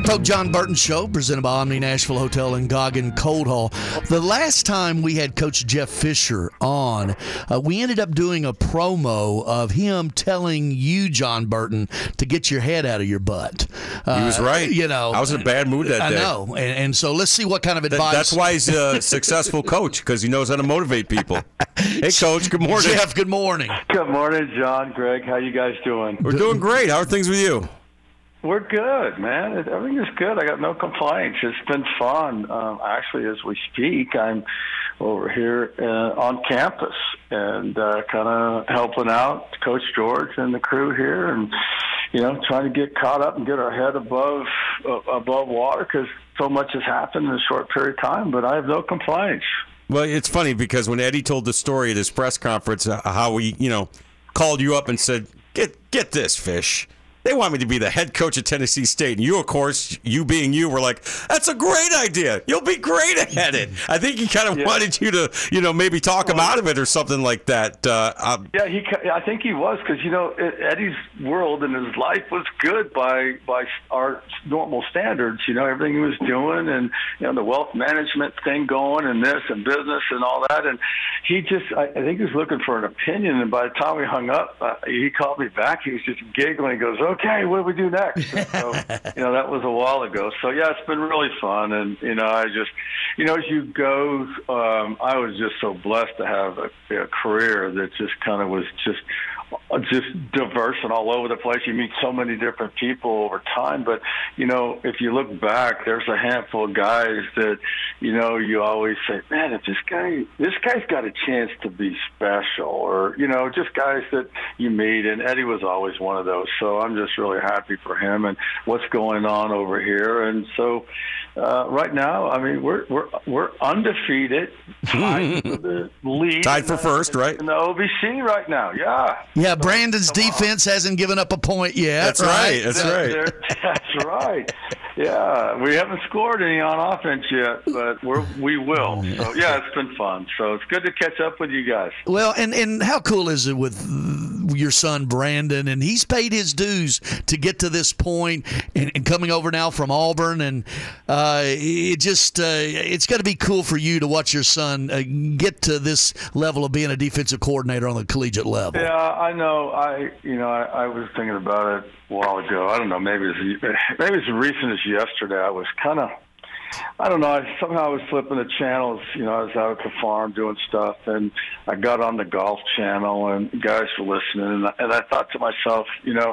Poke John Burton Show, presented by Omni Nashville Hotel in Goggin Cold Hall. The last time we had Coach Jeff Fisher on, we ended up doing a promo of him telling you, John Burton, to get your head out of your butt. He was right. I was in a bad mood that day. I know. And so let's see what kind of advice. That's why he's a successful coach, because he knows how to motivate people. Hey, Coach, good morning. Jeff, good morning. Good morning, John, Greg. How you guys doing? We're doing great. How are things with you? We're good, man. Everything is good. I got no complaints. It's been fun. Actually, as we speak, I'm over here on campus and kind of helping out Coach George and the crew here, and trying to get caught up and get our head above water, because so much has happened in a short period of time. But I have no complaints. Well, it's funny because when Eddie told the story at his press conference, how he called you up and said, "Get this, Fish. They want me to be the head coach at Tennessee State." And you, of course, you being you, were like, "That's a great idea. You'll be great at it." I think he kind of wanted you to, maybe talk him out of it or something like that. I think he was, because, Eddie's world and his life was good by our normal standards. Everything he was doing, and, the wealth management thing going, and this and business and all that. And he just, I think he was looking for an opinion. And by the time we hung up, he called me back. He was just giggling. He goes, "Okay, what do we do next?" And so, that was a while ago. So, yeah, it's been really fun. And, I just, as you go, I was just so blessed to have a career that just kind of was just diverse and all over the place. You meet so many different people over time. But, if you look back, there's a handful of guys that, you always say, man, if this guy's got a chance to be special, or, just guys that you meet. And Eddie was always one of those. So I'm just really happy for him and what's going on over here. And so right now, I mean, we're undefeated, tied for the lead. Tied for first, right? In the OVC right now, yeah. Yeah, Brandon's defense hasn't given up a point yet. That's right. That's right. Yeah, we haven't scored any on offense yet, but we will. So, yeah, it's been fun. So it's good to catch up with you guys. Well, and how cool is it with your son, Brandon? And he's paid his dues to get to this point, and coming over now from Auburn. And it's got to be cool for you to watch your son get to this level of being a defensive coordinator on the collegiate level. Yeah, I know. I was thinking about it a while ago. I don't know. Maybe it's as recent as yesterday. I was kind of, I don't know. Somehow I was flipping the channels. I was out at the farm doing stuff, and I got on the golf channel, and guys were listening, and I thought to myself,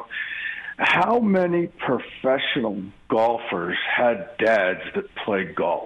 how many professional golfers had dads that played golf?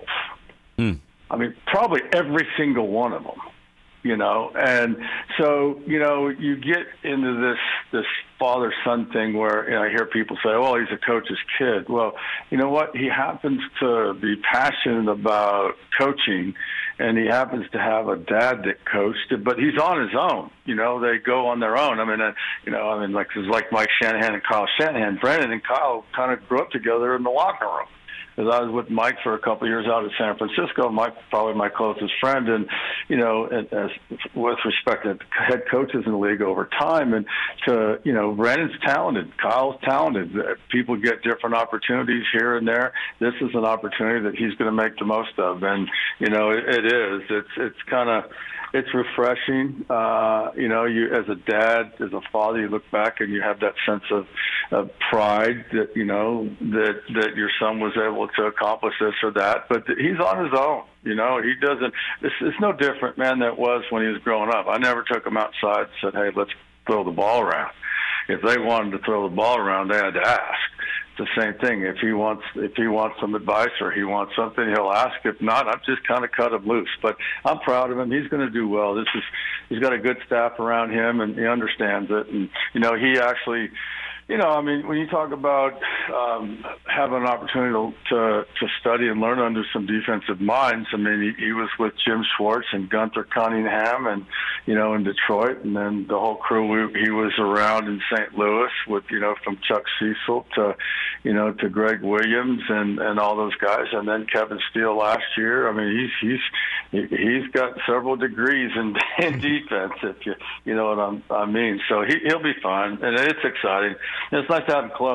I mean, probably every single one of them. And so, you get into this father-son thing where I hear people say, "Oh, he's a coach's kid." Well, you know what? He happens to be passionate about coaching, and he happens to have a dad that coached, but he's on his own. They go on their own. I mean, like Mike Shanahan and Kyle Shanahan. Brandon and Kyle kind of grew up together in the locker room. Because I was with Mike for a couple of years out at San Francisco. Mike, probably my closest friend, and as with respect to head coaches in the league over time, and to Brandon's talented, Kyle's talented. People get different opportunities here and there. This is an opportunity that he's going to make the most of, and it is. It's kind of. It's refreshing. You as a dad, as a father, you look back and you have that sense of pride that that your son was able to accomplish this or that. But he's on his own. He doesn't. It's no different, man, than it was when he was growing up. I never took him outside and said, "Hey, let's throw the ball around." If they wanted to throw the ball around, they had to ask. The same thing. If he wants some advice or he wants something, he'll ask. If not, I've just kind of cut him loose. But I'm proud of him. He's going to do well. He's got a good staff around him, and he understands it. And he actually You know, I mean, when you talk about having an opportunity to study and learn under some defensive minds, I mean, he was with Jim Schwartz and Gunther Cunningham and, you know, in Detroit, and then the whole crew he was around in St. Louis with, you know, from Chuck Cecil to, you know, to Greg Williams and all those guys, and then Kevin Steele last year. I mean, he's got several degrees in defense, if you know what I mean. So he'll be fine, and it's exciting. And it's nice to have him close.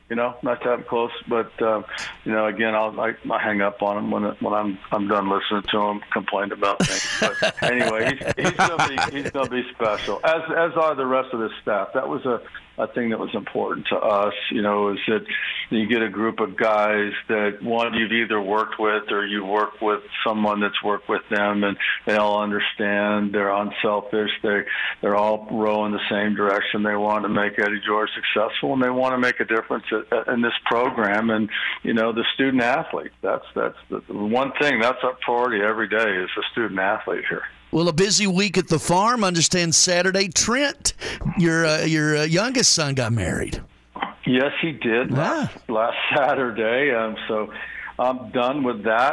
Not that close. But again, I hang up on him when I'm done listening to him complain about things. But anyway, he's gonna be special, as are the rest of the staff. That was a thing that was important to us, is that you get a group of guys that, one, you've either worked with or you work with someone that's worked with them, and they all understand, they're unselfish, they're all rowing the same direction. They want to make Eddie George successful, and they want to make a difference in this program. And, the student athlete, that's the one thing, that's our priority every day, is the student athlete here. Well, a busy week at the farm. Understand Saturday, Trent, your youngest son, got married. Yes, he did last Saturday. So I'm done with that.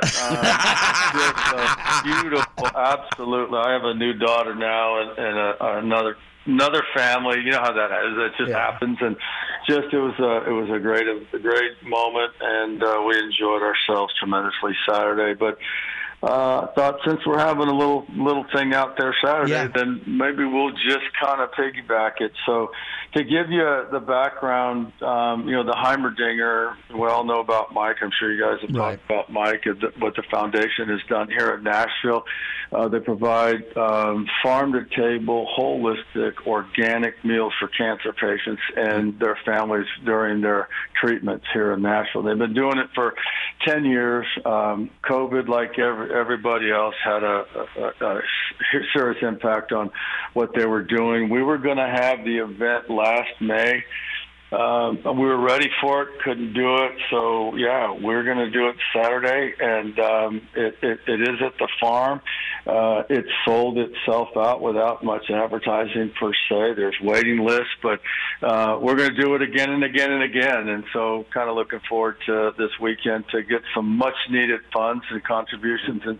Just beautiful, absolutely. I have a new daughter now and another family. You know how that is. It just happens, and it was a great moment, and we enjoyed ourselves tremendously Saturday. But thought since we're having a little thing out there Saturday, then maybe we'll just kind of piggyback it. So to give you the background, the Heimerdinger, we all know about Mike. I'm sure you guys have talked about Mike, what the foundation has done here at Nashville. They provide farm-to-table, holistic, organic meals for cancer patients and their families during their treatments here in Nashville. They've been doing it for 10 years. COVID, like everybody else, had a serious impact on what they were doing. We were going to have the event last May. We were ready for it, couldn't do it. So, we're going to do it Saturday, and it is at the farm. It sold itself out without much advertising per se. There's waiting lists, but we're going to do it again and again and again. And so kind of looking forward to this weekend to get some much-needed funds and contributions and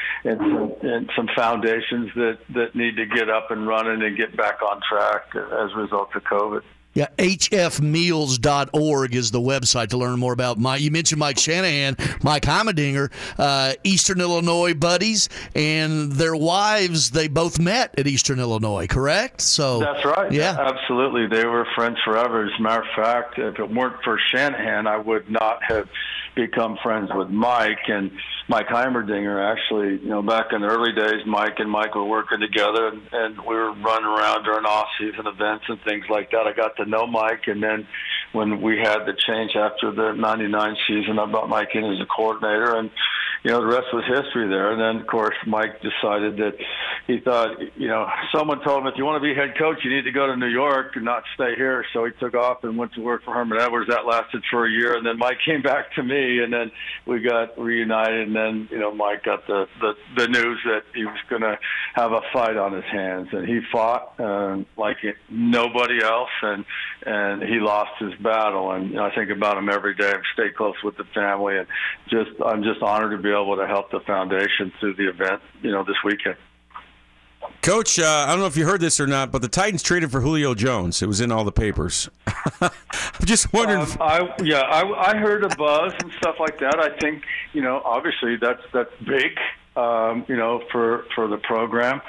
some foundations that need to get up and running and get back on track as a result of COVID. Yeah, hfmeals.org is the website to learn more about Mike. You mentioned Mike Shanahan, Mike Heimerdinger, Eastern Illinois buddies, and their wives, they both met at Eastern Illinois, correct? So that's right. Yeah. Absolutely. They were friends forever. As a matter of fact, if it weren't for Shanahan, I would not have become friends with Mike. And Mike Heimerdinger, actually, back in the early days, Mike and Mike were working together, and we were running around during off-season events and things like that. I got to know Mike, and then when we had the change after the 99 season, I brought Mike in as a coordinator, and the rest was history there. And then, of course, Mike decided that he thought, someone told him, if you want to be head coach, you need to go to New York and not stay here. So he took off and went to work for Herman Edwards. That lasted for a year. And then Mike came back to me, and then we got reunited. And then, Mike got the news that he was going to have a fight on his hands. And he fought like nobody else, and he lost his battle. And I think about him every day. I've stayed close with the family, and I'm just honored to be able to help the foundation through the event, this weekend. Coach, I don't know if you heard this or not, but the Titans traded for Julio Jones. It was in all the papers. I'm just wondering. I heard a buzz and stuff like that. I think, obviously that's big, for the program.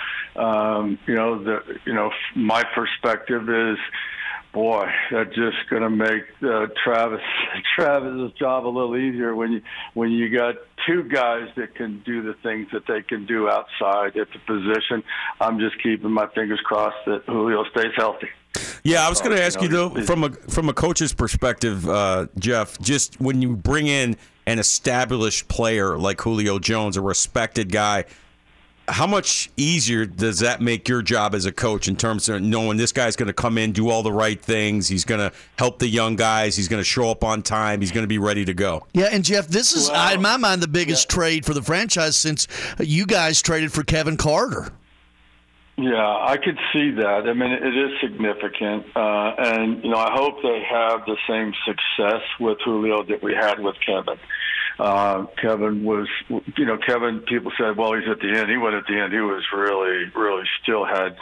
My perspective is, boy, that's just going to make Travis's job a little easier when you got two guys that can do the things that they can do outside at the position. I'm just keeping my fingers crossed that Julio stays healthy. Yeah, I was going to ask you though, from a coach's perspective, Jeff, just when you bring in an established player like Julio Jones, a respected guy, how much easier does that make your job as a coach in terms of knowing this guy's going to come in, do all the right things, he's going to help the young guys, he's going to show up on time, he's going to be ready to go? Yeah, and Jeff, this is, in my mind, the biggest trade for the franchise since you guys traded for Kevin Carter. Yeah, I could see that. I mean, it is significant. And, I hope they have the same success with Julio that we had with Kevin. Kevin was, people said, well, he's at the end. He went at the end. He was really, really still had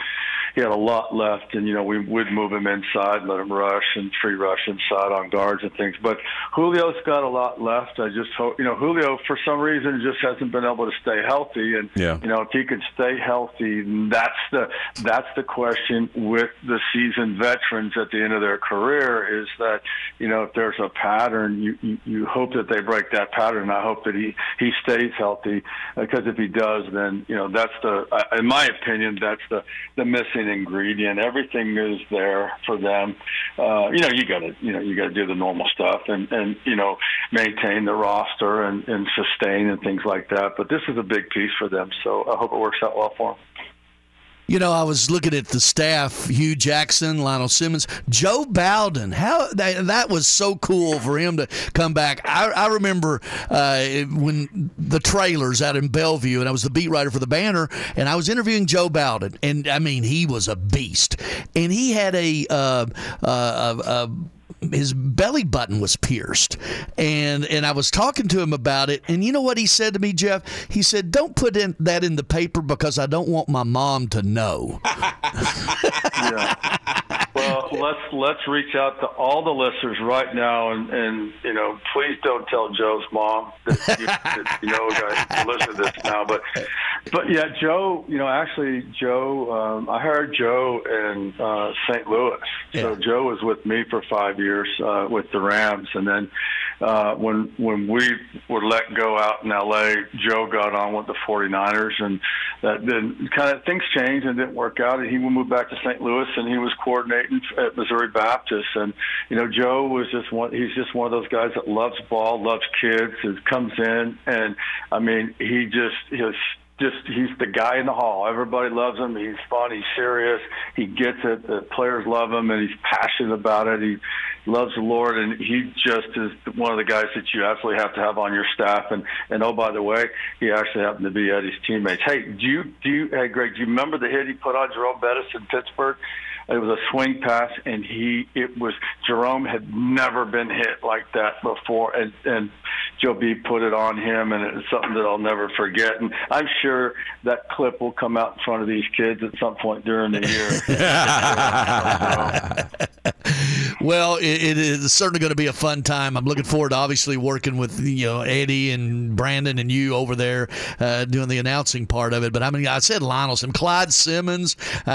he had a lot left, and we would move him inside, let him rush and free rush inside on guards and things. But Julio's got a lot left. I just hope Julio for some reason just hasn't been able to stay healthy, and if he could stay healthy, that's the question with the seasoned veterans at the end of their career is that if there's a pattern, you hope that they break that pattern. I hope that he stays healthy, because if he does, then that's in my opinion, that's the missing ingredient. Everything is there for them. You gotta do the normal stuff and maintain the roster and sustain and things like that. But this is a big piece for them, so I hope it works out well for them. I was looking at the staff: Hugh Jackson, Lionel Simmons, Joe Bowden. How that was so cool for him to come back. I remember when the Trailers out in Bellevue, and I was the beat writer for the Banner, and I was interviewing Joe Bowden, and I mean he was a beast, and he had his belly button was pierced, and I was talking to him about it, and you know what he said to me, Jeff? He said, "Don't put that in the paper because I don't want my mom to know." Yeah. Well, let's reach out to all the listeners right now, and please don't tell Joe's mom that guys listen to this now. But yeah, Joe. Actually, Joe. I hired Joe in St. Louis. So Joe was with me for 5 years with the Rams, and then when we were let go out in L.A., Joe got on with the 49ers, and then kind of things changed and didn't work out, and he moved back to St. Louis, and he was coordinating at Missouri Baptist. And Joe was he's just one of those guys that loves ball, loves kids, and comes in, and I mean he's the guy in the hall. Everybody loves him. He's fun. He's serious. He gets it. The players love him, and he's passionate about it. He loves the Lord, and he just is one of the guys that you absolutely have to have on your staff. And oh, by the way, he actually happened to be Eddie's teammates. Hey, hey, Greg, do you remember the hit he put on Jerome Bettis in Pittsburgh? It was a swing pass, and Jerome had never been hit like that before, and Joe B put it on him, and it's something that I'll never forget. And I'm sure that clip will come out in front of these kids at some point during the year. Well, it is certainly going to be a fun time. I'm looking forward to obviously working with Eddie and Brandon and you over there doing the announcing part of it. But I mean, I said Lionel Simmons, Clyde Simmons.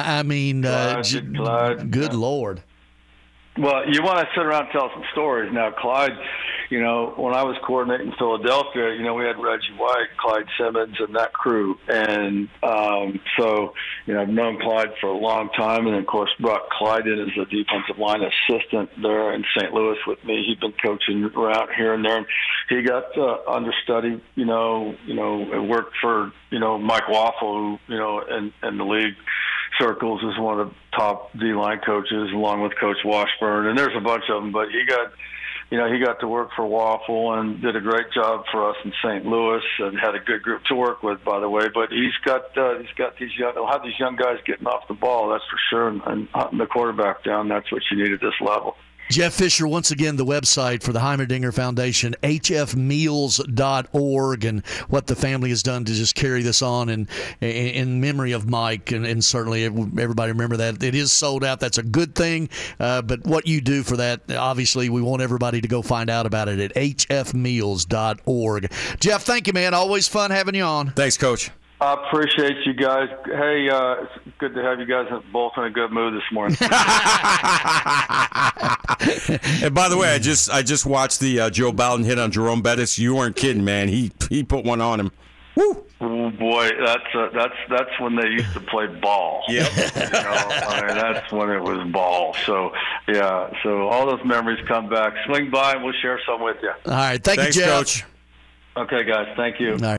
Clyde, good Lord. Well, you want to sit around and tell some stories. Now, Clyde, when I was coordinating Philadelphia, we had Reggie White, Clyde Simmons, and that crew. And so, I've known Clyde for a long time, and, of course, brought Clyde in as a defensive line assistant there in St. Louis with me. He'd been coaching around here and there. And he got understudy, worked for, Mike Waffle, who, in the league circles is one of the top D-line coaches, along with Coach Washburn, and there's a bunch of them. But he got to work for Waffle and did a great job for us in St. Louis, and had a good group to work with, by the way. But he's got these young guys getting off the ball, that's for sure, and hunting the quarterback down. That's what you need at this level. Jeff Fisher, once again, the website for the Heimerdinger Foundation, hfmeals.org, and what the family has done to just carry this on in memory of Mike, and certainly everybody remember that. It is sold out. That's a good thing, but what you do for that, obviously, we want everybody to go find out about it at hfmeals.org. Jeff, thank you, man. Always fun having you on. Thanks, Coach. I appreciate you guys. Hey, it's good to have you guys both in a good mood this morning. And by the way, I just watched the Joe Bowden hit on Jerome Bettis. You weren't kidding, man. He put one on him. Woo! Oh boy, that's when they used to play ball. Yep. That's when it was ball. So yeah, so all those memories come back. Swing by, and we'll share some with you. All right, thanks, you, Jeff. Coach. Okay, guys, thank you. All right.